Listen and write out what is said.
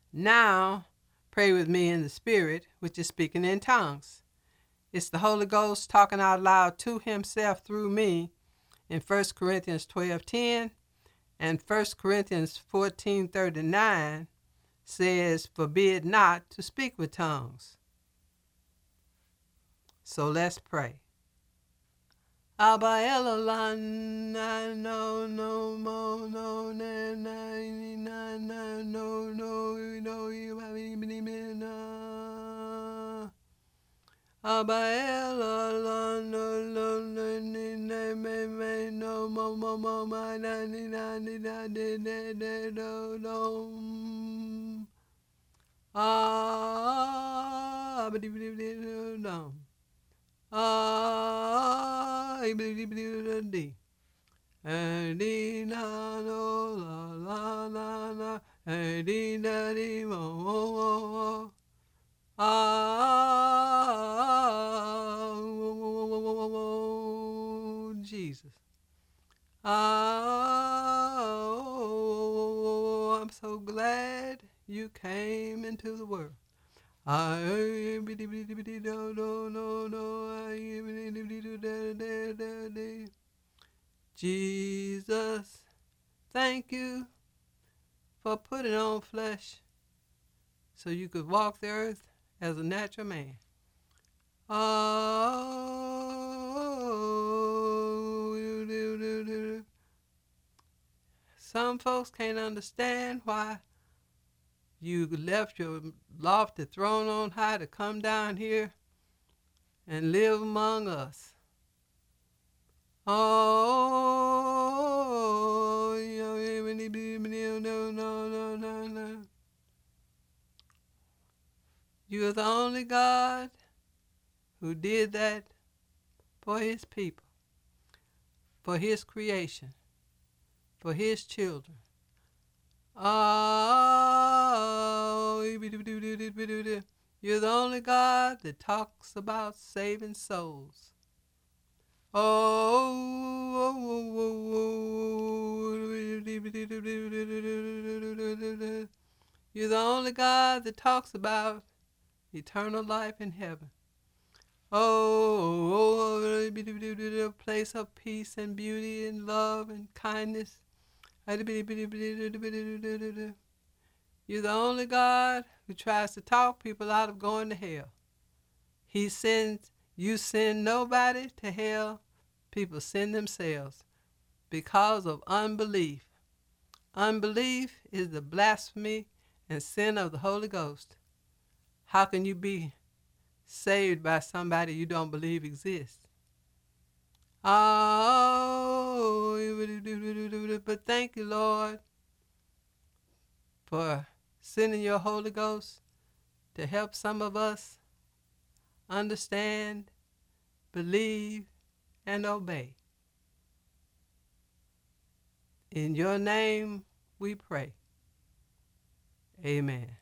Now, pray with me in the Spirit, which is speaking in tongues. It's the Holy Ghost talking out loud to himself through me in 1 Corinthians 12:10 and 1 Corinthians 14:39 says, forbid not to speak with tongues. So let's pray. Abba Elolan, no, no, no, no, no, no, no, no, no, Abba Elolan, no, no, no, no, no, no, I believe it. Jesus. Oh, I'm so glad you came into the world. Jesus, thank you for putting on flesh so you could walk the earth as a natural man. Oh, some folks can't understand why you left your lofty throne on high to come down here and live among us. Oh, no. You're the only God who did that for his people, for his creation, for his children. Oh, you're the only God that talks about saving souls. You're the only God that talks about eternal life in heaven. Oh, a place of peace and beauty and love and kindness. You're the only God who tries to talk people out of going to hell. You send nobody to hell. People send themselves because of unbelief. Unbelief is the blasphemy and sin of the Holy Ghost. How can you be saved by somebody you don't believe exists? Oh, but thank you, Lord, for sending your Holy Ghost to help some of us understand, believe, and obey. In your name we pray. Amen.